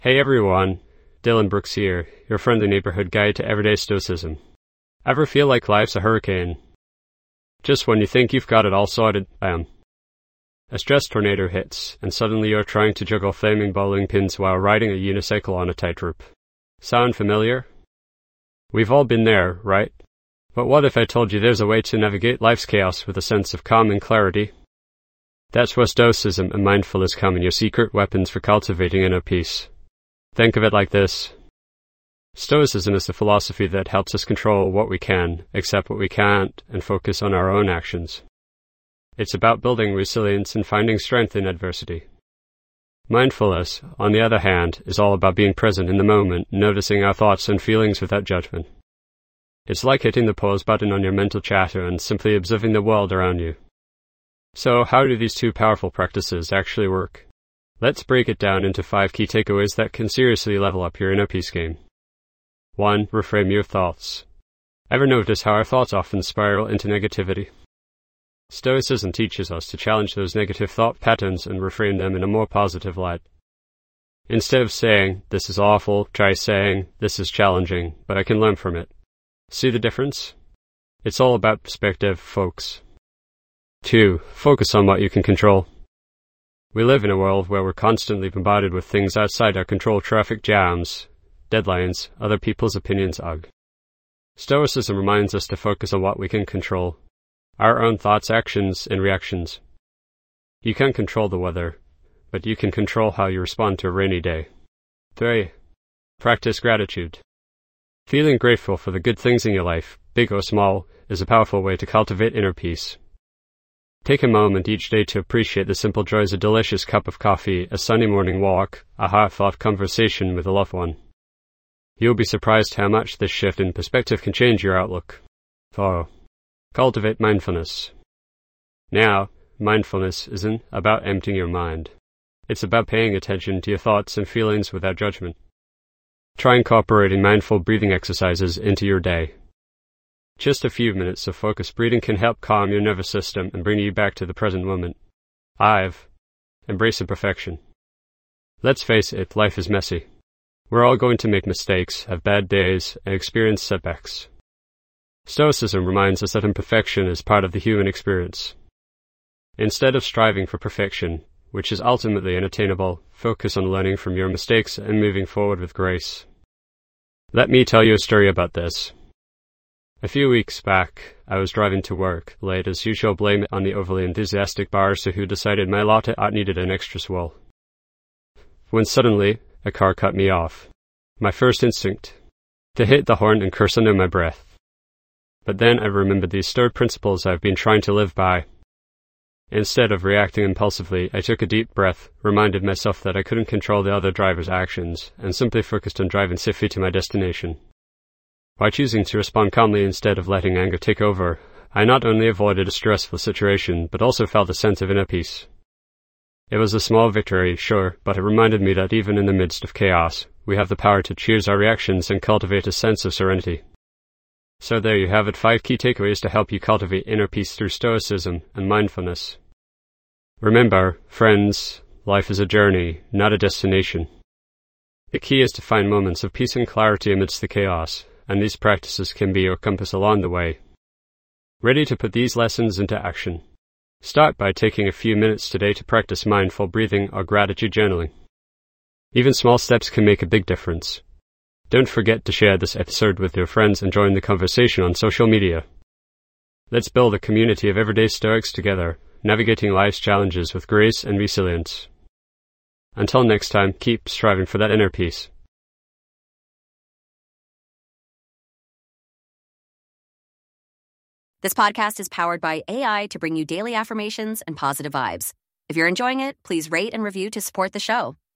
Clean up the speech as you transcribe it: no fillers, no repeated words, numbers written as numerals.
Hey everyone, Dylan Brooks here, your friendly neighborhood guide to everyday stoicism. Ever feel like life's a hurricane? Just when you think you've got it all sorted, bam. A stress tornado hits, and suddenly you're trying to juggle flaming bowling pins while riding a unicycle on a tightrope. Sound familiar? We've all been there, right? But what if I told you there's a way to navigate life's chaos with a sense of calm and clarity? That's where stoicism and mindfulness come in, your secret weapons for cultivating inner peace. Think of it like this. Stoicism is the philosophy that helps us control what we can, accept what we can't, and focus on our own actions. It's about building resilience and finding strength in adversity. Mindfulness, on the other hand, is all about being present in the moment, noticing our thoughts and feelings without judgment. It's like hitting the pause button on your mental chatter and simply observing the world around you. So, how do these two powerful practices actually work? Let's break it down into 5 key takeaways that can seriously level up your inner peace game. 1. Reframe your thoughts. Ever notice how our thoughts often spiral into negativity? Stoicism teaches us to challenge those negative thought patterns and reframe them in a more positive light. Instead of saying, "This is awful," try saying, "This is challenging, but I can learn from it." See the difference? It's all about perspective, folks. 2. Focus on what you can control. We live in a world where we're constantly bombarded with things outside our control: traffic jams, deadlines, other people's opinions, ugh. Stoicism reminds us to focus on what we can control. Our own thoughts, actions, and reactions. You can't control the weather, but you can control how you respond to a rainy day. 3. Practice gratitude. Feeling grateful for the good things in your life, big or small, is a powerful way to cultivate inner peace. Take a moment each day to appreciate the simple joys: a delicious cup of coffee, a sunny morning walk, a heartfelt conversation with a loved one. You'll be surprised how much this shift in perspective can change your outlook. 4. Cultivate mindfulness. Now, mindfulness isn't about emptying your mind. It's about paying attention to your thoughts and feelings without judgment. Try incorporating mindful breathing exercises into your day. Just a few minutes of focused breathing can help calm your nervous system and bring you back to the present moment. 5. Embrace imperfection. Let's face it, life is messy. We're all going to make mistakes, have bad days, and experience setbacks. Stoicism reminds us that imperfection is part of the human experience. Instead of striving for perfection, which is ultimately unattainable, focus on learning from your mistakes and moving forward with grace. Let me tell you a story about this. A few weeks back, I was driving to work, late as usual, blame it on the overly enthusiastic barista who decided my latte art needed an extra swirl. When suddenly, a car cut me off. My first instinct, to hit the horn and curse under my breath. But then I remembered these stoic principles I've been trying to live by. Instead of reacting impulsively, I took a deep breath, reminded myself that I couldn't control the other driver's actions, and simply focused on driving safely to my destination. By choosing to respond calmly instead of letting anger take over, I not only avoided a stressful situation, but also felt a sense of inner peace. It was a small victory, sure, but it reminded me that even in the midst of chaos, we have the power to choose our reactions and cultivate a sense of serenity. So there you have it, 5 key takeaways to help you cultivate inner peace through stoicism and mindfulness. Remember, friends, life is a journey, not a destination. The key is to find moments of peace and clarity amidst the chaos, and these practices can be your compass along the way. Ready to put these lessons into action? Start by taking a few minutes today to practice mindful breathing or gratitude journaling. Even small steps can make a big difference. Don't forget to share this episode with your friends and join the conversation on social media. Let's build a community of everyday Stoics together, navigating life's challenges with grace and resilience. Until next time, keep striving for that inner peace. This podcast is powered by AI to bring you daily affirmations and positive vibes. If you're enjoying it, please rate and review to support the show.